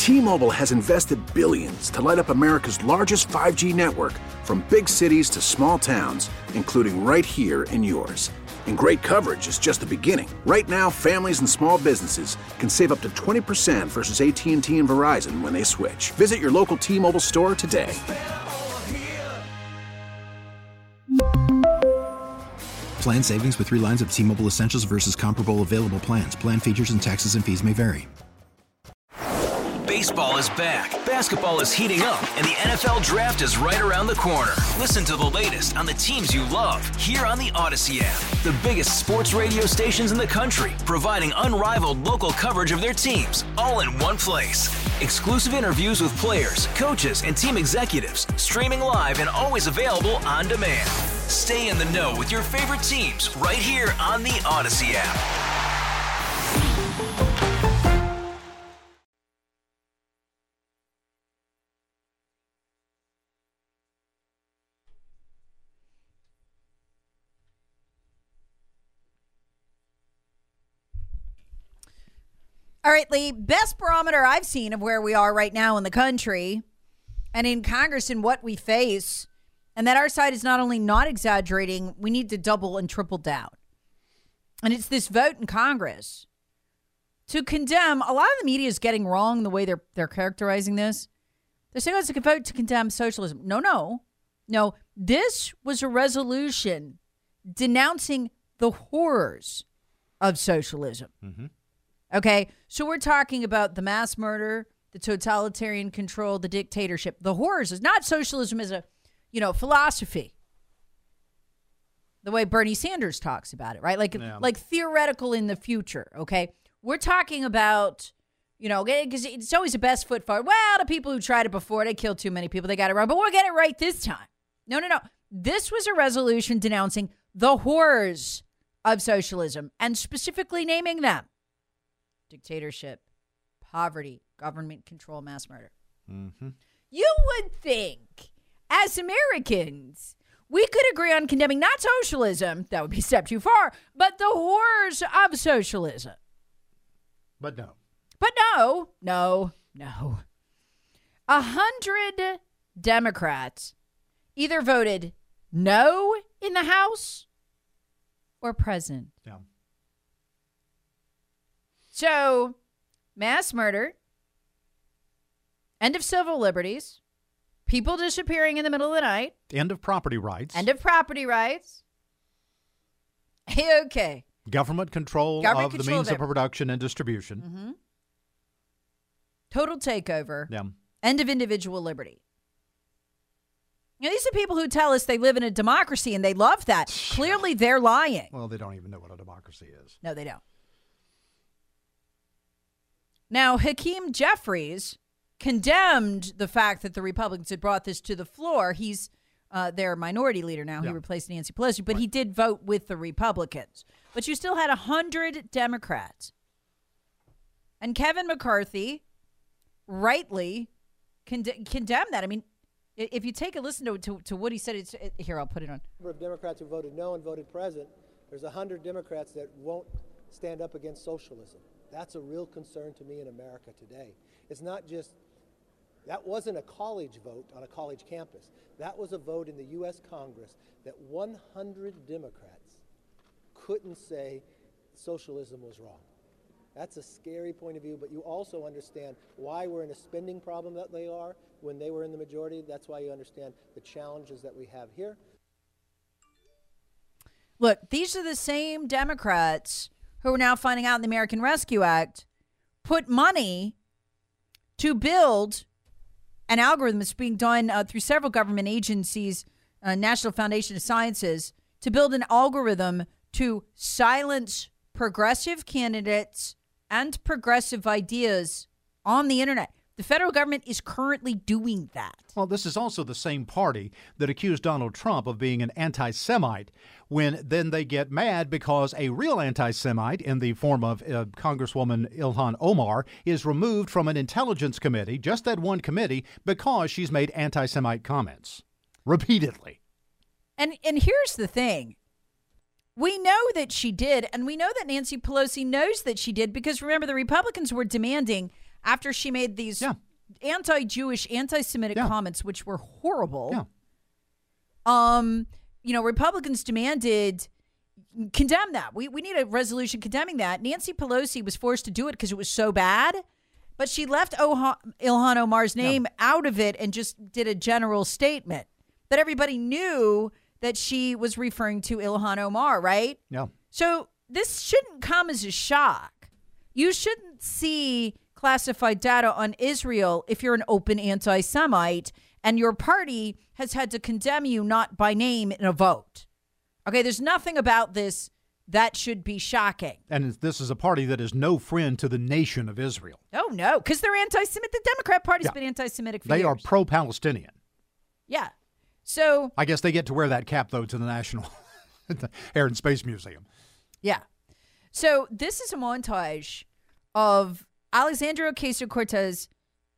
T-Mobile has invested billions to light up America's largest 5G network, from big cities to small towns, including right here in yours. And great coverage is just the beginning. Right now, families and small businesses can save up to 20% versus AT&T and Verizon when they switch. Visit your local T-Mobile store today. Plan savings with 3 lines of T-Mobile Essentials versus comparable available plans. Plan features and taxes and fees may vary. Baseball is back, basketball is heating up, and the NFL Draft is right around the corner. Listen to the latest on the teams you love here on the Odyssey app. The biggest sports radio stations in the country, providing unrivaled local coverage of their teams, all in one place. Exclusive interviews with players, coaches, and team executives, streaming live and always available on demand. Stay in the know with your favorite teams right here on the Odyssey app. All right, Lee, best barometer I've seen of where we are right now in the country and in Congress and what we face, and that our side is not only not exaggerating, we need to double and triple down. And it's this vote in Congress to condemn. A lot of the media is getting wrong the way they're characterizing this. They're saying it's a vote to condemn socialism. No. This was a resolution denouncing the horrors of socialism. Mm-hmm. Okay, so we're talking about the mass murder, the totalitarian control, the dictatorship, the horrors. Is not socialism as a, philosophy. The way Bernie Sanders talks about it, right? Like theoretical in the future, okay? We're talking about, because it's always a best foot forward. Well, the people who tried it before, they killed too many people. They got it wrong, but we'll get it right this time. No. This was a resolution denouncing the horrors of socialism and specifically naming them. Dictatorship, poverty, government control, mass murder. Mm-hmm. You would think, as Americans, we could agree on condemning not socialism, that would be a step too far, but the horrors of socialism. But no. 100 Democrats either voted no in the House or present. Yeah. So, mass murder, end of civil liberties, people disappearing in the middle of the night. End of property rights. Okay. Government control of the means of production and distribution. Mm-hmm. Total takeover. Yeah. End of individual liberty. These are people who tell us they live in a democracy and they love that. Clearly, they're lying. Well, they don't even know what a democracy is. No, they don't. Now, Hakeem Jeffries condemned the fact that the Republicans had brought this to the floor. He's their minority leader now. Yeah. He replaced Nancy Pelosi, but he did vote with the Republicans. But you still had 100 Democrats. And Kevin McCarthy rightly condemned that. I mean, if you take a listen to what he said, here, I'll put it on. Number of Democrats who voted no and voted present, there's 100 Democrats that won't stand up against socialism. That's a real concern to me in America today. It's not just, that wasn't a college vote on a college campus. That was a vote in the U.S. Congress that 100 Democrats couldn't say socialism was wrong. That's a scary point of view, but you also understand why we're in a spending problem that they are when they were in the majority. That's why you understand the challenges that we have here. Look, these are the same Democrats who are now finding out in the American Rescue Act put money to build an algorithm that's being done through several government agencies, National Foundation of Sciences, to build an algorithm to silence progressive candidates and progressive ideas on the internet. The federal government is currently doing that. Well, this is also the same party that accused Donald Trump of being an anti-Semite, when then they get mad because a real anti-Semite in the form of Congresswoman Ilhan Omar is removed from an intelligence committee, just that one committee, because she's made anti-Semite comments repeatedly. And here's the thing. We know that she did, and we know that Nancy Pelosi knows that she did, because remember, the Republicans were demanding after she made these anti-Jewish, anti-Semitic comments, which were horrible. Yeah. Republicans demanded condemn that. We need a resolution condemning that. Nancy Pelosi was forced to do it because it was so bad, but she left Ilhan Omar's name out of it and just did a general statement that everybody knew that she was referring to Ilhan Omar, right? Yeah. So this shouldn't come as a shock. You shouldn't see classified data on Israel if you're an open anti-Semite and your party has had to condemn you not by name in a vote. Okay, there's nothing about this that should be shocking. And this is a party that is no friend to the nation of Israel. Oh, no, because they're anti-Semitic. The Democrat Party's been anti-Semitic for years. They are pro-Palestinian. Yeah. So I guess they get to wear that cap, though, to the National Air and Space Museum. Yeah. So this is a montage of Alexandria Ocasio-Cortez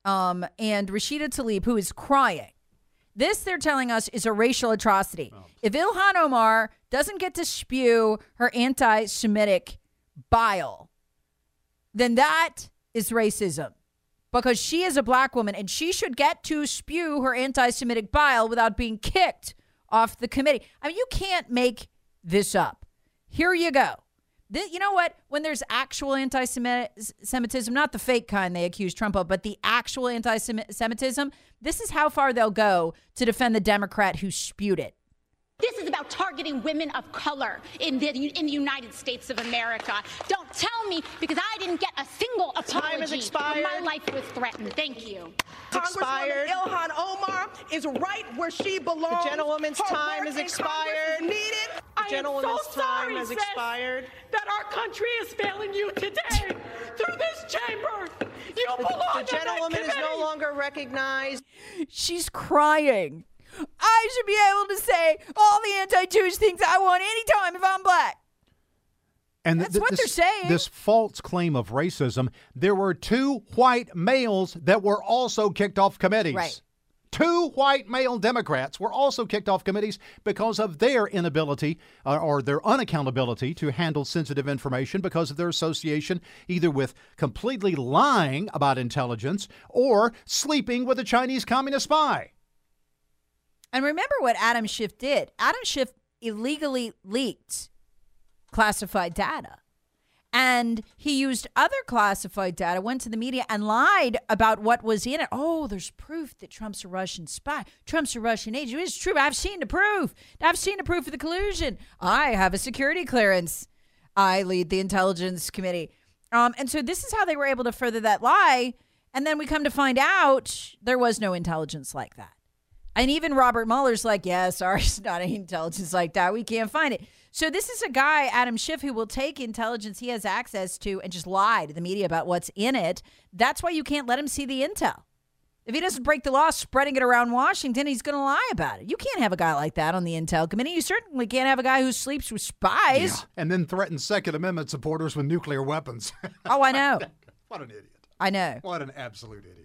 and Rashida Tlaib, who is crying. This, they're telling us, is a racial atrocity. Oh. If Ilhan Omar doesn't get to spew her anti-Semitic bile, then that is racism. Because she is a black woman and she should get to spew her anti-Semitic bile without being kicked off the committee. I mean, you can't make this up. Here you go. You know what? When there's actual anti-Semitism, not the fake kind they accuse Trump of, but the actual anti-Semitism, this is how far they'll go to defend the Democrat who spewed it. This is about targeting women of color in the United States of America. Don't tell me, because I didn't get a single apology. Time has expired. My life was threatened. Thank you. Congresswoman Ilhan Omar is right where she belongs. The gentlewoman's time has expired. Needed. The gentlewoman's time has expired. That our country is failing you today through this chamber. You belong. The gentlewoman is no longer recognized. She's crying. I should be able to say all the anti-Jewish things I want anytime if I'm black. And that's what they're saying. This false claim of racism, there were 2 white males that were also kicked off committees. Right. 2 white male Democrats were also kicked off committees because of their inability or their unaccountability to handle sensitive information because of their association either with completely lying about intelligence or sleeping with a Chinese communist spy. And remember what Adam Schiff did. Adam Schiff illegally leaked classified data. And he used other classified data, went to the media and lied about what was in it. Oh, there's proof that Trump's a Russian spy. Trump's a Russian agent. It's true. I've seen the proof. I've seen the proof of the collusion. I have a security clearance. I lead the Intelligence Committee. And so this is how they were able to further that lie. And then we come to find out there was no intelligence like that. And even Robert Mueller's like, yeah, sorry, it's not any intelligence like that. We can't find it. So this is a guy, Adam Schiff, who will take intelligence he has access to and just lie to the media about what's in it. That's why you can't let him see the intel. If he doesn't break the law spreading it around Washington, he's going to lie about it. You can't have a guy like that on the Intel Committee. You certainly can't have a guy who sleeps with spies. Yeah. And then threatens Second Amendment supporters with nuclear weapons. Oh, I know. What an idiot. I know. What an absolute idiot.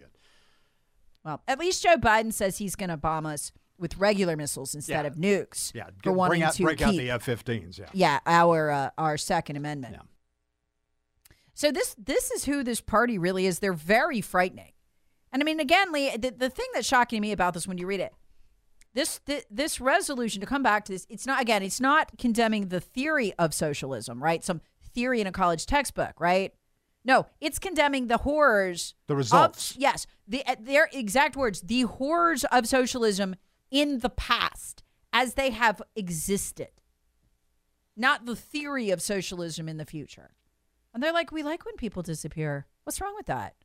Well, at least Joe Biden says he's going to bomb us with regular missiles instead of nukes. Yeah, for wanting to break keep, out the F-15s. Yeah, our Second Amendment. Yeah. So this is who this party really is. They're very frightening. And I mean, again, Lee, the thing that's shocking to me about this when you read it, this resolution, to come back to this, it's not condemning the theory of socialism, right? Some theory in a college textbook, right? No, it's condemning the horrors. The results. Yes, their exact words, the horrors of socialism in the past as they have existed, not the theory of socialism in the future. And they're like, we like when people disappear. What's wrong with that?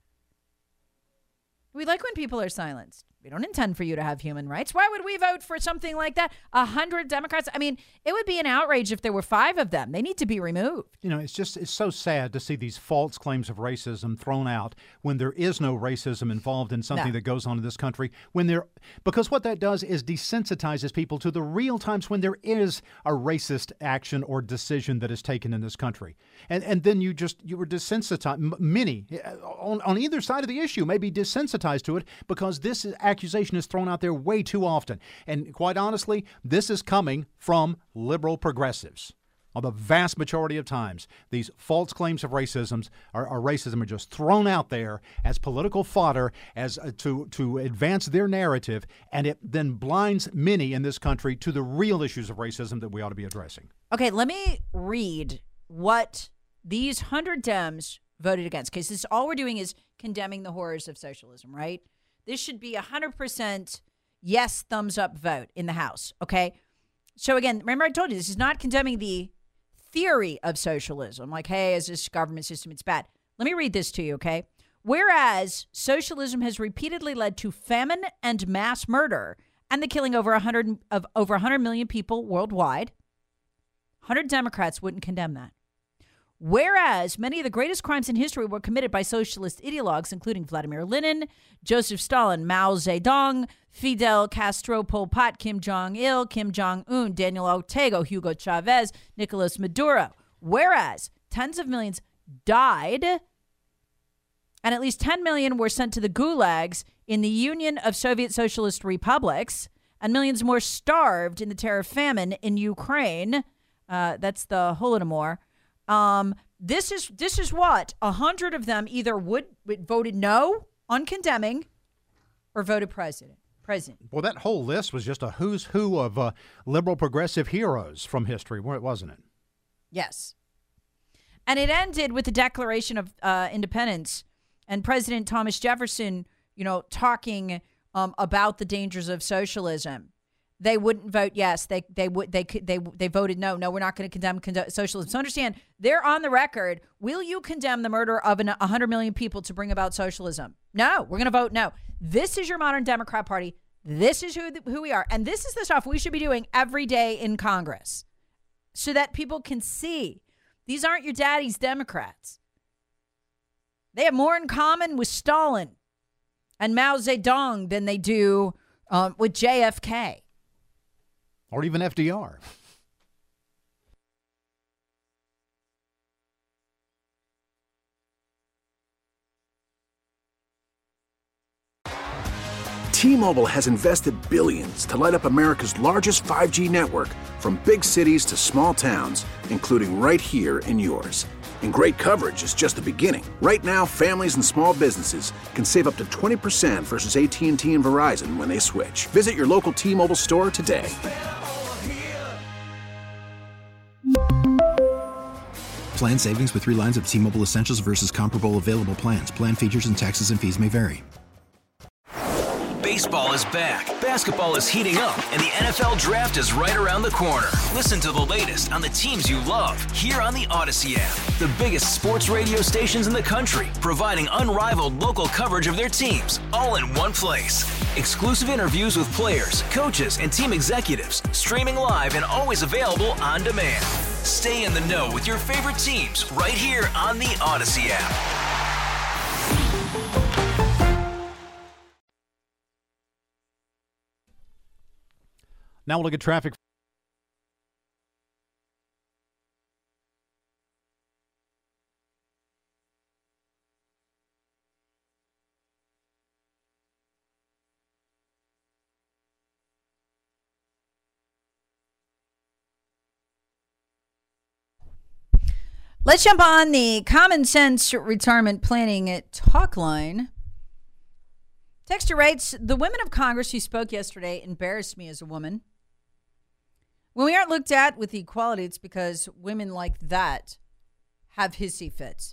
We like when people are silenced. We don't intend for you to have human rights. Why would we vote for something like that? 100 Democrats. I mean, it would be an outrage if there were 5 of them. They need to be removed. You know, it's so sad to see these false claims of racism thrown out when there is no racism involved in something that goes on in this country. Because what that does is desensitizes people to the real times when there is a racist action or decision that is taken in this country. And then you were desensitized. Many on either side of the issue may be desensitized to it because this accusation is thrown out there way too often. And quite honestly, this is coming from liberal progressives on the vast majority of times, these false claims of racism are just thrown out there as political fodder, as to advance their narrative, and it then blinds many in this country to the real issues of racism that we ought to be addressing. Okay, let me read what these 100 Dems voted against. Okay, so this, all we're doing is condemning the horrors of socialism, right? This should be 100% yes, thumbs up vote in the House, okay? So again, remember I told you, this is not condemning the theory of socialism, like, hey, as this government system, it's bad. Let me read this to you, okay? Whereas socialism has repeatedly led to famine and mass murder and the killing of over 100 million people worldwide, 100 Democrats wouldn't condemn that. Whereas many of the greatest crimes in history were committed by socialist ideologues, including Vladimir Lenin, Joseph Stalin, Mao Zedong, Fidel Castro, Pol Pot, Kim Jong-il, Kim Jong-un, Daniel Ortega, Hugo Chavez, Nicolas Maduro. Whereas tens of millions died and at least 10 million were sent to the gulags in the Union of Soviet Socialist Republics, and millions more starved in the terror famine in Ukraine. That's the Holodomor. This is what 100 of them either voted no on condemning or voted president. Well, that whole list was just a who's who of liberal progressive heroes from history, wasn't it? Yes. And it ended with the Declaration of Independence and President Thomas Jefferson, talking about the dangers of socialism. They wouldn't vote yes. They voted no. No, we're not going to condemn socialism. So understand, they're on the record. Will you condemn the murder of 100 million people to bring about socialism? No, we're going to vote no. This is your modern Democrat Party. This is who we are. And this is the stuff we should be doing every day in Congress so that people can see these aren't your daddy's Democrats. They have more in common with Stalin and Mao Zedong than they do with JFK. Or even FDR. T-Mobile has invested billions to light up America's largest 5G network, from big cities to small towns, including right here in yours. And great coverage is just the beginning. Right now, families and small businesses can save up to 20% versus AT&T and Verizon when they switch. Visit your local T-Mobile store today. Plan savings with 3 lines of T-Mobile Essentials versus comparable available plans. Plan features and taxes and fees may vary. Baseball is back, basketball is heating up, and the NFL Draft is right around the corner. Listen to the latest on the teams you love here on the Odyssey app. The biggest sports radio stations in the country, providing unrivaled local coverage of their teams, all in one place. Exclusive interviews with players, coaches, and team executives, streaming live and always available on demand. Stay in the know with your favorite teams right here on the Odyssey app. Now we'll look at traffic. Let's jump on the Common Sense Retirement Planning Talk Line. Texter writes, the women of Congress who spoke yesterday embarrassed me as a woman. When we aren't looked at with equality, it's because women like that have hissy fits.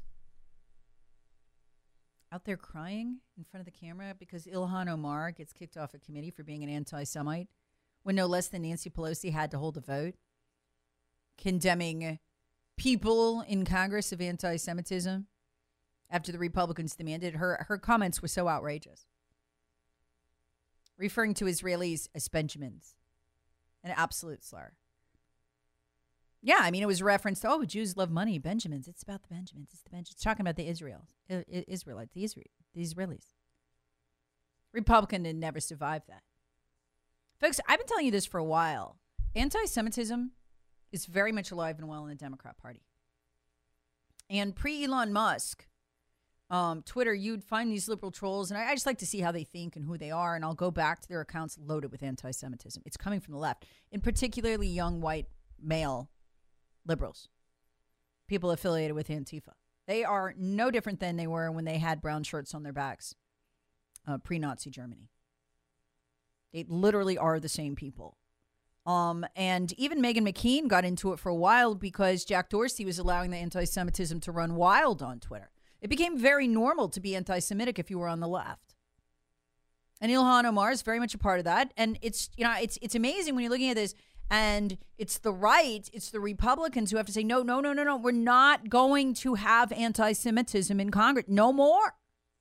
Out there crying in front of the camera because Ilhan Omar gets kicked off a committee for being an anti-Semite when no less than Nancy Pelosi had to hold a vote condemning people in Congress of anti-Semitism after the Republicans demanded. Her comments were so outrageous, referring to Israelis as Benjamins, an absolute slur. Yeah, I mean, it was referenced to, Jews love money, Benjamins. It's about the Benjamins. It's talking about the Israelites, the Israelis. Republican would never survive that. Folks, I've been telling you this for a while. Anti-Semitism is very much alive and well in the Democrat Party. And pre-Elon Musk, Twitter, you'd find these liberal trolls, and I just like to see how they think and who they are, and I'll go back to their accounts loaded with anti-Semitism. It's coming from the left, in particularly young white male liberals, people affiliated with Antifa. They are no different than they were when they had brown shirts on their backs, pre-Nazi Germany. They literally are the same people. And even Meghan McCain got into it for a while because Jack Dorsey was allowing the anti-Semitism to run wild on Twitter. It became very normal to be anti-Semitic if you were on the left. And Ilhan Omar is very much a part of that. And it's amazing when you're looking at this, and it's the right, it's the Republicans who have to say, no, we're not going to have anti-Semitism in Congress. No more.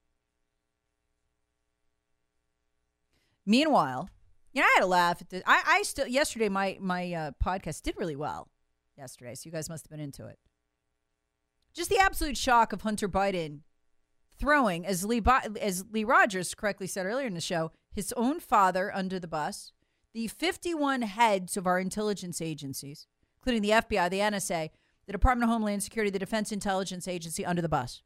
Meanwhile, I had a laugh at this. I still, yesterday, my podcast did really well yesterday, so you guys must have been into it. Just the absolute shock of Hunter Biden throwing, as Lee Rogers correctly said earlier in the show, his own father under the bus, the 51 heads of our intelligence agencies, including the FBI, the NSA, the Department of Homeland Security, the Defense Intelligence Agency, under the bus.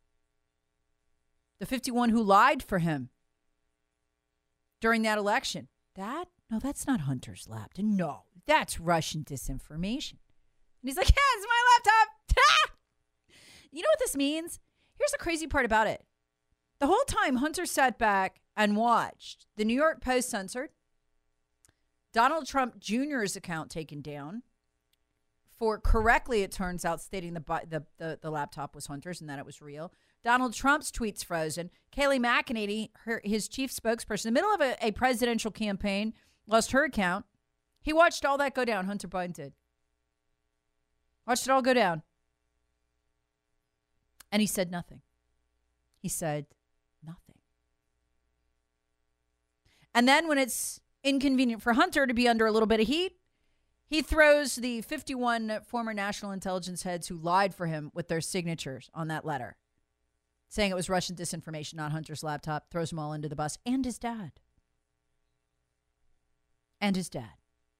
The 51 who lied for him during that election. That's not Hunter's laptop. No, that's Russian disinformation. And he's like, yeah, it's my laptop. You know what this means? Here's the crazy part about it. The whole time Hunter sat back and watched the New York Post censored, Donald Trump Jr.'s account taken down for correctly, it turns out, stating the laptop was Hunter's and that it was real. Donald Trump's tweets frozen. Kayleigh McEnany, his chief spokesperson, in the middle of a presidential campaign, lost her account. He watched all that go down. Hunter Biden did. Watched it all go down. And he said nothing. He said nothing. And then when it's inconvenient for Hunter to be under a little bit of heat, he throws the 51 former national intelligence heads who lied for him with their signatures on that letter, saying it was Russian disinformation, not Hunter's laptop, throws them all into the bus, and his dad. And his dad.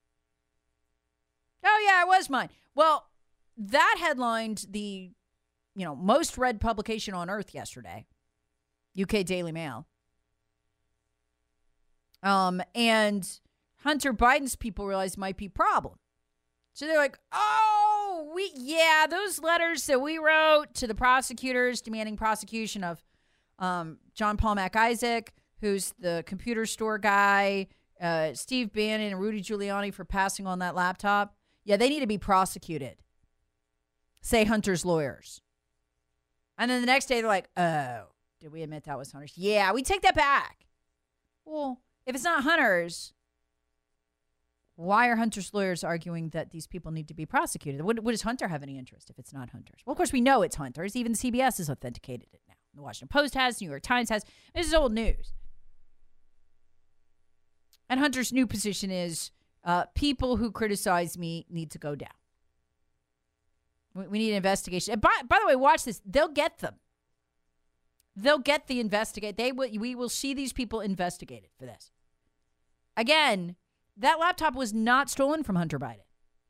Oh, yeah, it was mine. Well, that headlined the, most read publication on earth yesterday, UK Daily Mail. And Hunter Biden's people realized might be a problem. So they're like, those letters that we wrote to the prosecutors demanding prosecution of John Paul MacIsaac, who's the computer store guy, Steve Bannon and Rudy Giuliani for passing on that laptop. Yeah, they need to be prosecuted, say Hunter's lawyers. And then the next day they're like, oh, did we admit that was Hunter's? Yeah, we take that back. Well, if it's not Hunter's, why are Hunter's lawyers arguing that these people need to be prosecuted? What does Hunter have any interest if it's not Hunter's? Well, of course, we know it's Hunter's. Even CBS has authenticated it now. The Washington Post has, New York Times has. This is old news. And Hunter's new position is people who criticize me need to go down. We need an investigation. And by the way, watch this. They'll get them. They'll get the investigate. We will see these people investigated for this. Again, that laptop was not stolen from Hunter Biden.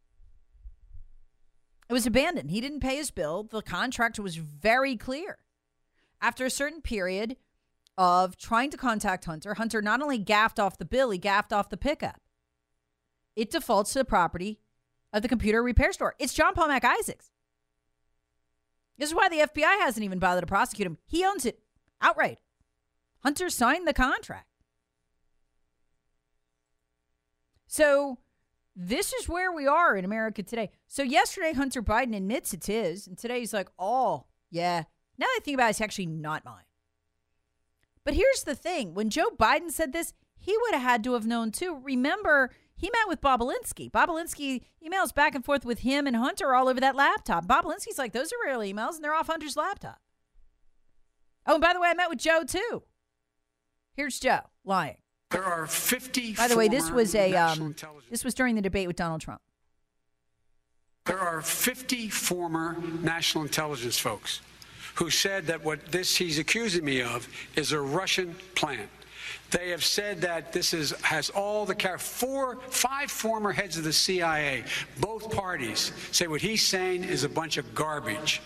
It was abandoned. He didn't pay his bill. The contract was very clear. After a certain period of trying to contact Hunter, Hunter not only gaffed off the bill, he gaffed off the pickup. It defaults to the property of the computer repair store. It's John Paul MacIsaac's. This is why the FBI hasn't even bothered to prosecute him. He owns it outright. Hunter signed the contract. So this is where we are in America today. So yesterday, Hunter Biden admits it's his. And today he's like, oh, yeah. Now that I think about it, it's actually not mine. But here's the thing. When Joe Biden said this, he would have had to have known too. Remember, he met with Bob Alinsky. Bob Alinsky emails back and forth with him and Hunter all over that laptop. Bob Alinsky's like, those are real emails, and they're off Hunter's laptop. Oh, and by the way, I met with Joe too. Here's Joe lying. There are 50. By the way, this was during the debate with Donald Trump. There are 50 former national intelligence folks who said that what he's accusing me of is a Russian plan. They have said that this has all the 5 former heads of the CIA, both parties, say what he's saying is a bunch of garbage.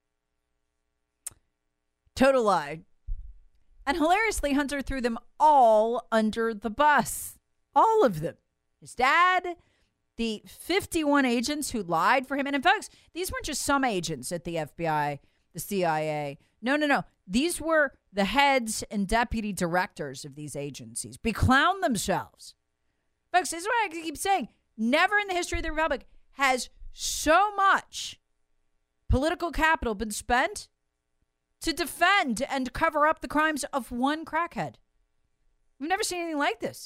Total lie. And hilariously, Hunter threw them all under the bus. All of them. His dad, The 51 agents who lied for him. And in fact, these weren't just some agents at the FBI, the CIA. No. These were the heads and deputy directors of these agencies. Beclown themselves. Folks, this is what I keep saying. Never in the history of the Republic has so much political capital been spent to defend and cover up the crimes of one crackhead. We've never seen anything like this.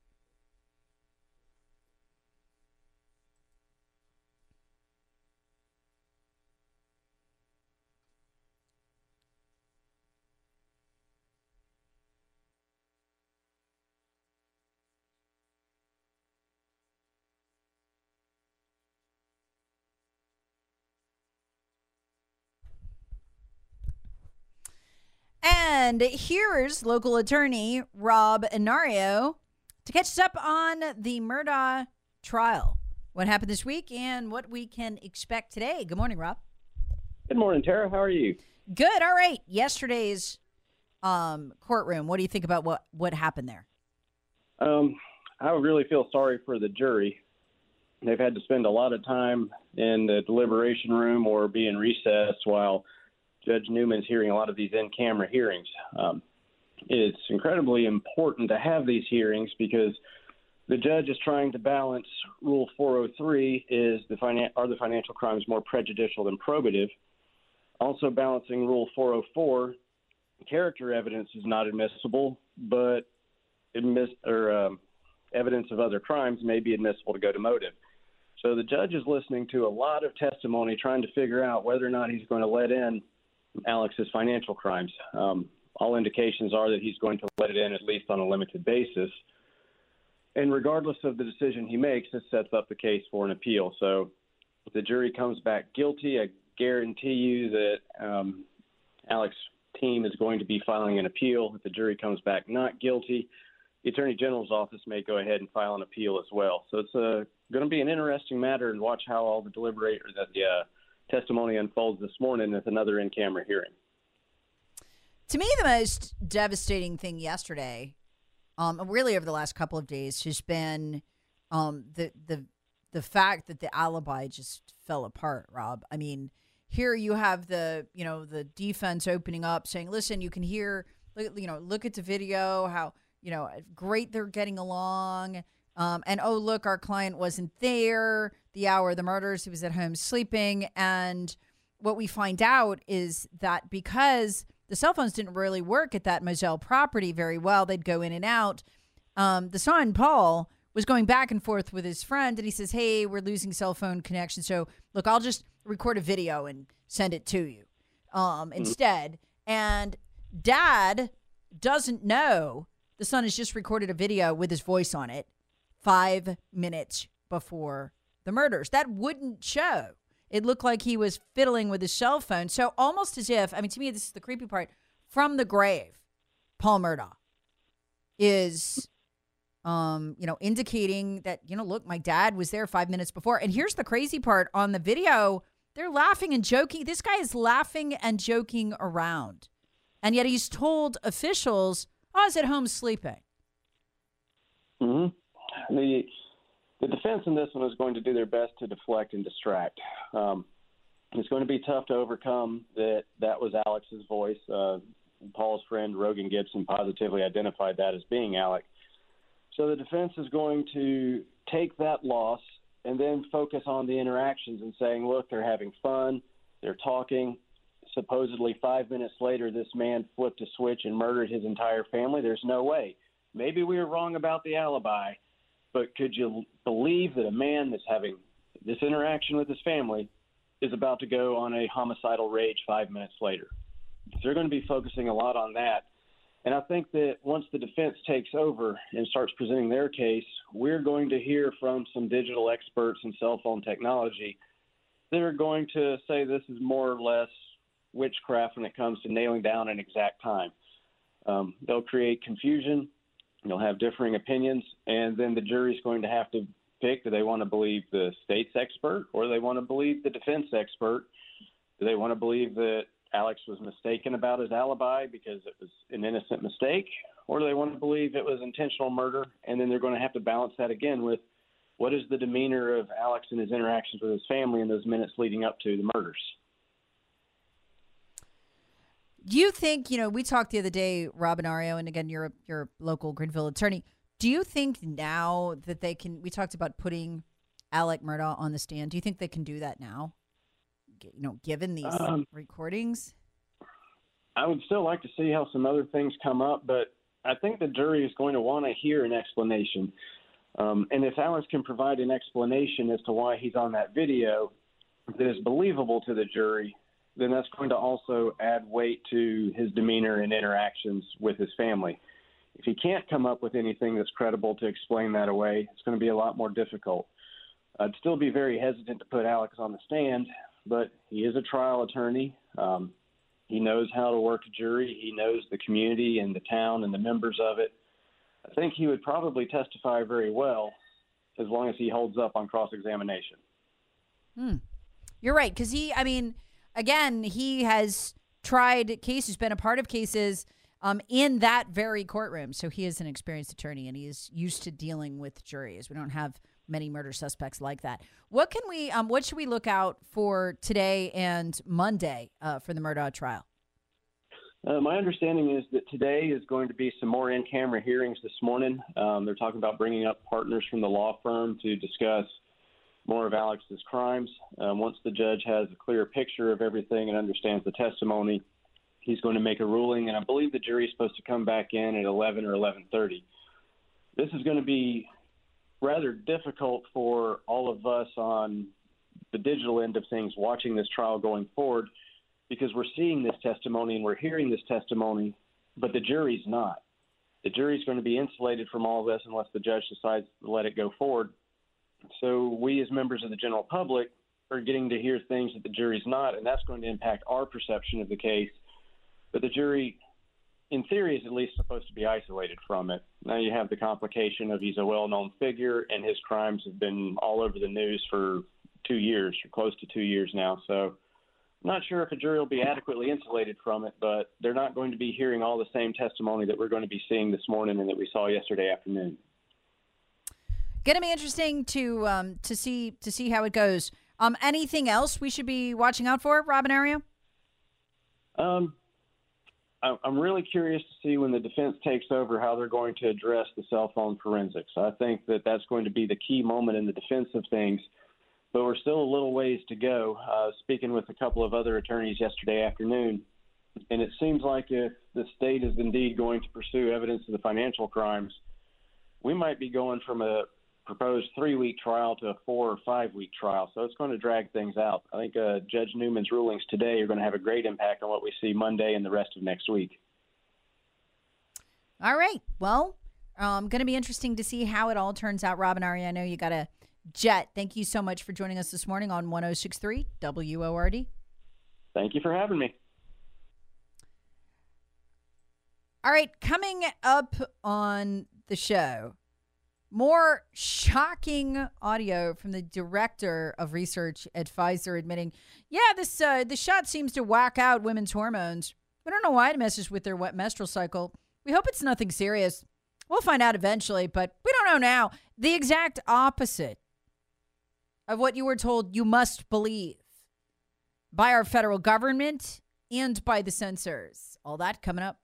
And here's local attorney Rob Inario to catch us up on the Murdaugh trial. What happened this week and what we can expect today. Good morning, Rob. Good morning, Tara. How are you? Good. All right. Yesterday's courtroom. What do you think about what happened there? I really feel sorry for the jury. They've had to spend a lot of time in the deliberation room or be in recess while Judge Newman's hearing a lot of these in-camera hearings. It's incredibly important to have these hearings because the judge is trying to balance Rule 403 are the financial crimes more prejudicial than probative. Also balancing Rule 404, character evidence is not admissible, but evidence of other crimes may be admissible to go to motive. So the judge is listening to a lot of testimony, trying to figure out whether or not he's going to let in Alex's financial crimes. All indications are that he's going to let it in at least on a limited basis. And regardless of the decision he makes, this sets up the case for an appeal. So if the jury comes back guilty, I guarantee you that Alex's team is going to be filing an appeal. If the jury comes back not guilty, the Attorney General's office may go ahead and file an appeal as well. So it's going to be an interesting matter, and watch how all the testimony unfolds this morning with another in-camera hearing. To me, the most devastating thing yesterday, really over the last couple of days, has been the fact that the alibi just fell apart, Rob. I mean, here you have the defense opening up saying, listen, you can hear, look at the video, how, great they're getting along. And, oh, look, our client wasn't there the hour of the murders. He was at home sleeping. And what we find out is that because the cell phones didn't really work at that Moselle property very well, they'd go in and out. The son, Paul, was going back and forth with his friend, and he says, hey, we're losing cell phone connection. So, look, I'll just record a video and send it to you instead. And Dad doesn't know the son has just recorded a video with his voice on it 5 minutes before the murders. That wouldn't show. It looked like he was fiddling with his cell phone. So almost as if, to me, this is the creepy part, from the grave, Paul Murdaugh is, indicating that, look, my dad was there 5 minutes before. And here's the crazy part on the video. They're laughing and joking. This guy is laughing and joking around. And yet he's told officials, I was at home sleeping. Mm-hmm. The defense in this one is going to do their best to deflect and distract. It's going to be tough to overcome that was Alex's voice. Paul's friend, Rogan Gibson, positively identified that as being Alec. So the defense is going to take that loss and then focus on the interactions and saying, look, they're having fun, they're talking. Supposedly 5 minutes later, this man flipped a switch and murdered his entire family. There's no way. Maybe we were wrong about the alibi, but could you believe that a man that's having this interaction with his family is about to go on a homicidal rage 5 minutes later? So they're going to be focusing a lot on that. And I think that once the defense takes over and starts presenting their case, we're going to hear from some digital experts in cell phone technology that are going to say this is more or less witchcraft when it comes to nailing down an exact time. They'll create confusion. They'll have differing opinions, and then the jury's going to have to pick, do they want to believe the state's expert or do they want to believe the defense expert? Do they want to believe that Alex was mistaken about his alibi because it was an innocent mistake, or do they want to believe it was intentional murder? And then they're going to have to balance that again with What is the demeanor of Alex and his interactions with his family in those minutes leading up to the murders? Do you think, we talked the other day, Rob and Ario, and again, you're a local Greenville attorney. Do you think now that we talked about putting Alec Murdaugh on the stand. Do you think they can do that now, given these recordings? I would still like to see how some other things come up, but I think the jury is going to want to hear an explanation. And if Alex can provide an explanation as to why he's on that video that is believable to the jury, then that's going to also add weight to his demeanor and interactions with his family. If he can't come up with anything that's credible to explain that away, it's going to be a lot more difficult. I'd still be very hesitant to put Alex on the stand, but he is a trial attorney. He knows how to work a jury. He knows the community and the town and the members of it. I think he would probably testify very well as long as he holds up on cross-examination. You're right, because he has tried cases, been a part of cases in that very courtroom. So he is an experienced attorney, and he is used to dealing with juries. We don't have many murder suspects like that. What should we look out for today and Monday for the Murdaugh trial? My understanding is that today is going to be some more in-camera hearings this morning. They're talking about bringing up partners from the law firm to discuss more of Alex's crimes. Once the judge has a clear picture of everything and understands the testimony, he's going to make a ruling, and I believe the jury is supposed to come back in at 11 or 11:30. This is going to be rather difficult for all of us on the digital end of things watching this trial going forward, because we're seeing this testimony and we're hearing this testimony, but the jury's not. The jury's going to be insulated from all of this unless the judge decides to let it go forward. So we as members of the general public are getting to hear things that the jury's not, and that's going to impact our perception of the case. But the jury, in theory, is at least supposed to be isolated from it. Now you have the complication of he's a well-known figure, and his crimes have been all over the news for 2 years, or close to 2 years now. So I'm not sure if a jury will be adequately insulated from it, but they're not going to be hearing all the same testimony that we're going to be seeing this morning and that we saw yesterday afternoon. Going to be interesting to see how it goes. Anything else we should be watching out for, Rob and Ario? I'm really curious to see when the defense takes over how they're going to address the cell phone forensics. I think that that's going to be the key moment in the defense of things, but we're still a little ways to go. Speaking with a couple of other attorneys yesterday afternoon, and it seems like if the state is indeed going to pursue evidence of the financial crimes, we might be going from a proposed 3-week trial to a 4 or 5 week trial. So it's going to drag things out. I think Judge Newman's rulings today are going to have a great impact on what we see Monday and the rest of next week. All right. Well, going to be interesting to see how it all turns out. Rob and Ari, I know you got a jet. Thank you so much for joining us this morning on 106.3 WORD. Thank you for having me. All right. Coming up on the show, more shocking audio from the director of research at Pfizer admitting, this shot seems to whack out women's hormones. We don't know why it messes with their wet menstrual cycle. We hope it's nothing serious. We'll find out eventually, but we don't know now. The exact opposite of what you were told you must believe by our federal government and by the censors. All that coming up.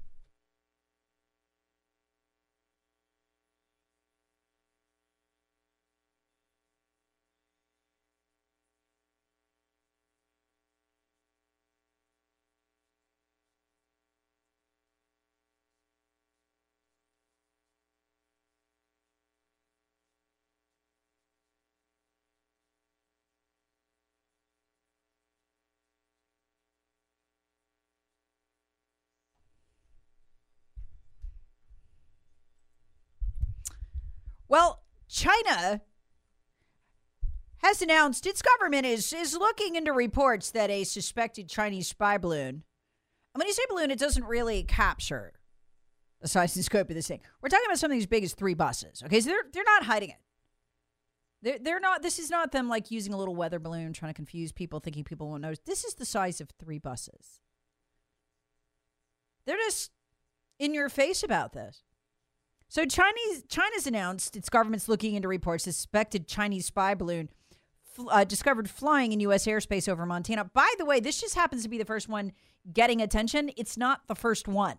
Well, China has announced its government is looking into reports that a suspected Chinese spy balloon, and when you say balloon, it doesn't really capture the size and scope of this thing. We're talking about something as big as 3 buses. Okay, so they're not hiding it. They're not. This is not them like using a little weather balloon trying to confuse people, thinking people won't notice. This is the size of 3 buses. They're just in your face about this. So China's announced its government's looking into reports suspected Chinese spy balloon discovered flying in U.S. airspace over Montana. By the way, this just happens to be the first one getting attention. It's not the first one.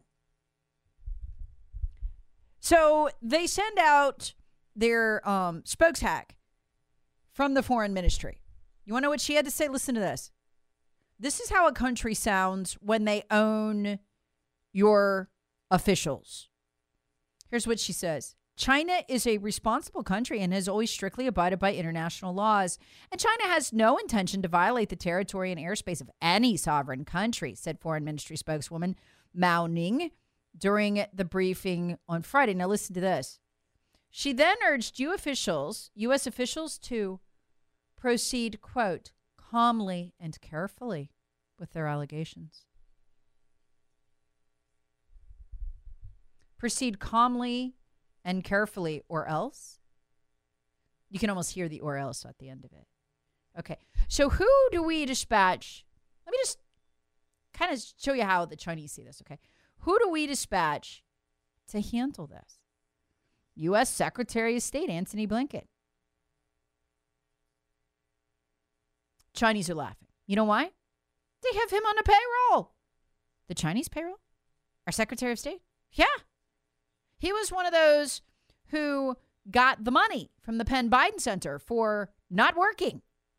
So they send out their spokeshack from the foreign ministry. You want to know what she had to say? Listen to this. This is how a country sounds when they own your officials. Here's what she says. China is a responsible country and has always strictly abided by international laws. And China has no intention to violate the territory and airspace of any sovereign country, said Foreign Ministry spokeswoman Mao Ning during the briefing on Friday. Now listen to this. She then urged U.S. officials to proceed, quote, calmly and carefully with their allegations. Proceed calmly and carefully, or else. You can almost hear the or else at the end of it. Okay, so who do we dispatch? Let me just kind of show you how the Chinese see this, okay? Who do we dispatch to handle this? U.S. Secretary of State Antony Blinken. Chinese are laughing. You know why? They have him on the payroll. The Chinese payroll? Our Secretary of State? Yeah. He was one of those who got the money from the Penn Biden Center for not working.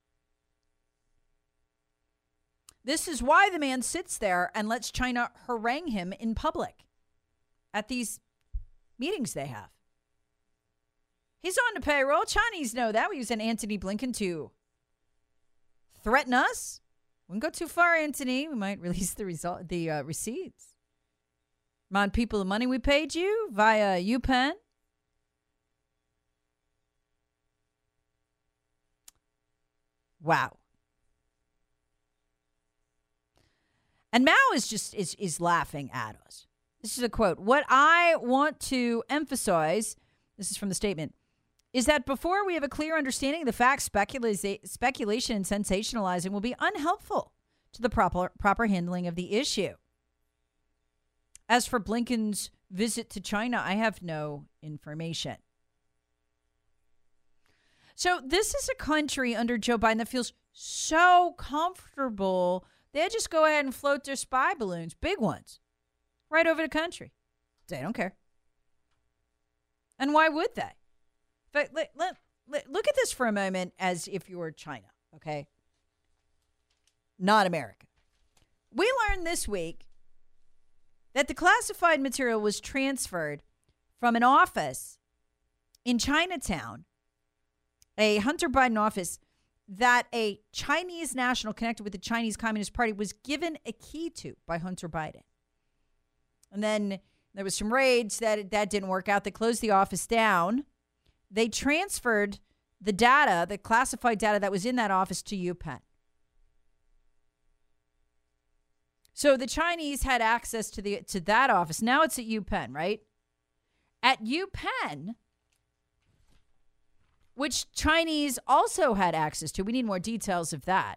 This is why the man sits there and lets China harangue him in public at these meetings they have. He's on the payroll. Chinese know that. We use an Antony Blinken to threaten us. Wouldn't go too far, Antony. We might release the receipts. Remind people the money we paid you via UPenn. Wow. And Mao is laughing at us. This is a quote. What I want to emphasize, this is from the statement, is that before we have a clear understanding of the facts, speculation and sensationalizing will be unhelpful to the proper handling of the issue. As for Blinken's visit to China, I have no information. So this is a country under Joe Biden that feels so comfortable. They just go ahead and float their spy balloons, big ones, right over the country. They don't care. And why would they? But look at this for a moment as if you were China, okay? Not America. We learned this week that the classified material was transferred from an office in Chinatown, a Hunter Biden office that a Chinese national connected with the Chinese Communist Party was given a key to by Hunter Biden. And then there was some raids that didn't work out. They closed the office down. They transferred the data, the classified data that was in that office to UPenn. So the Chinese had access to that office. Now it's at UPenn, right? At UPenn, which Chinese also had access to. We need more details of that.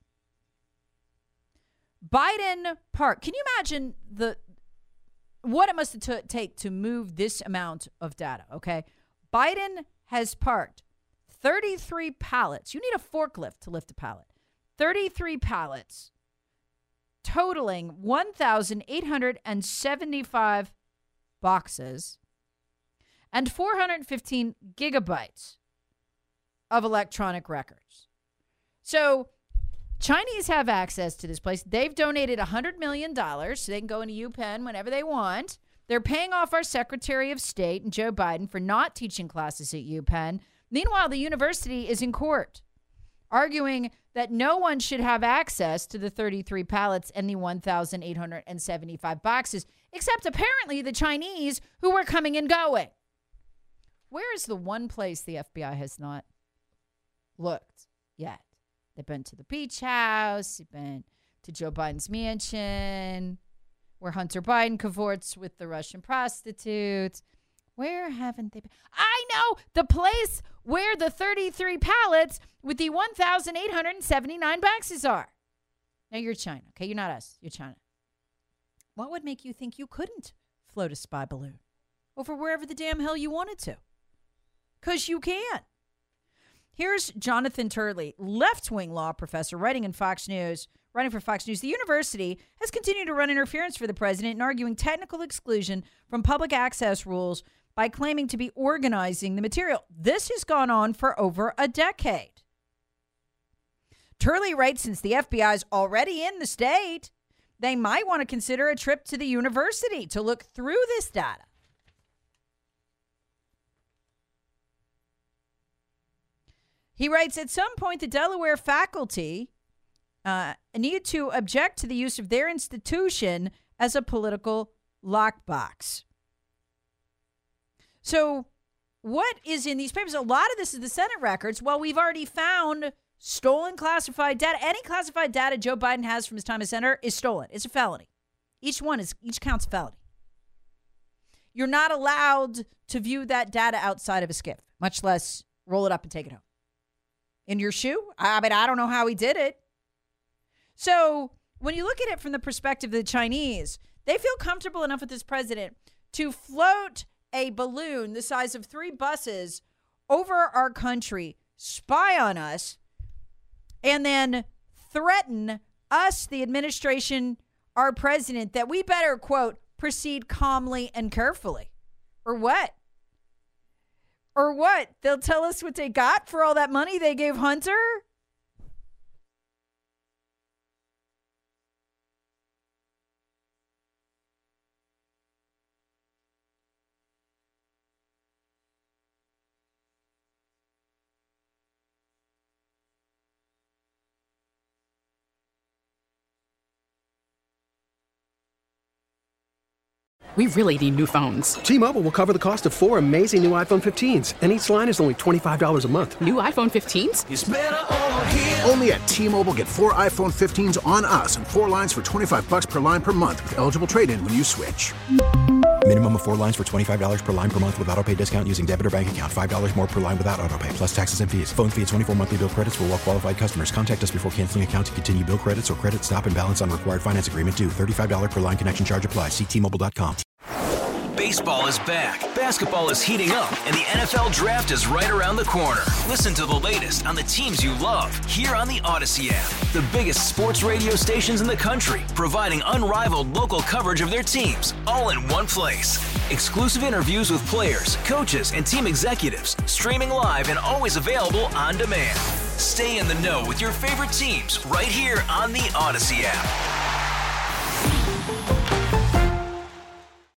Biden Park. Can you imagine what it must take to move this amount of data, okay? Biden has parked 33 pallets. You need a forklift to lift a pallet. 33 pallets totaling 1,875 boxes and 415 gigabytes of electronic records. So Chinese have access to this place. They've donated $100 million so they can go into UPenn whenever they want. They're paying off our Secretary of State and Joe Biden for not teaching classes at UPenn. Meanwhile, the university is in court, arguing that no one should have access to the 33 pallets and the 1,875 boxes, except apparently the Chinese who were coming and going. Where is the one place the FBI has not looked yet? They've been to the beach house. They've been to Joe Biden's mansion, where Hunter Biden cavorts with the Russian prostitutes. Where haven't they been? I know the place where the 33 pallets with the 1,879 boxes are. Now, you're China, okay? You're not us. You're China. What would make you think you couldn't float a spy balloon? over wherever the damn hell you wanted to. Because you can. Here's Jonathan Turley, left-wing law professor, writing for Fox News. The university has continued to run interference for the president in arguing technical exclusion from public access rules by claiming to be organizing the material. This has gone on for over a decade. Turley writes, since the FBI is already in the state, they might want to consider a trip to the university to look through this data. He writes, at some point, the Delaware faculty need to object to the use of their institution as a political lockbox. So what is in these papers? A lot of this is the Senate records. Well, we've already found stolen classified data. Any classified data Joe Biden has from his time as senator is stolen. It's a felony. Each counts a felony. You're not allowed to view that data outside of a SCIF, much less roll it up and take it home. In your shoe? I don't know how he did it. So when you look at it from the perspective of the Chinese, they feel comfortable enough with this president to float a balloon the size of 3 buses over our country, spy on us, and then threaten us, the administration, our president, that we better, quote, proceed calmly and carefully. Or what? Or what? They'll tell us what they got for all that money they gave Hunter? We really need new phones. T-Mobile will cover the cost of 4 amazing new iPhone 15s, and each line is only $25 a month. New iPhone 15s? It's better over here. Only at T-Mobile, get 4 iPhone 15s on us and 4 lines for $25 per line per month with eligible trade-in when you switch. Minimum of 4 lines for $25 per line per month with autopay discount using debit or bank account. $5 more per line without autopay, plus taxes and fees. Phone fee at 24 monthly bill credits for well-qualified customers. Contact us before canceling account to continue bill credits or credit stop and balance on required finance agreement due. $35 per line connection charge applies. See T-Mobile.com. Baseball is back, basketball is heating up, and the NFL Draft is right around the corner. Listen to the latest on the teams you love here on the Odyssey app. The biggest sports radio stations in the country, providing unrivaled local coverage of their teams, all in one place. Exclusive interviews with players, coaches, and team executives, streaming live and always available on demand. Stay in the know with your favorite teams right here on the Odyssey app.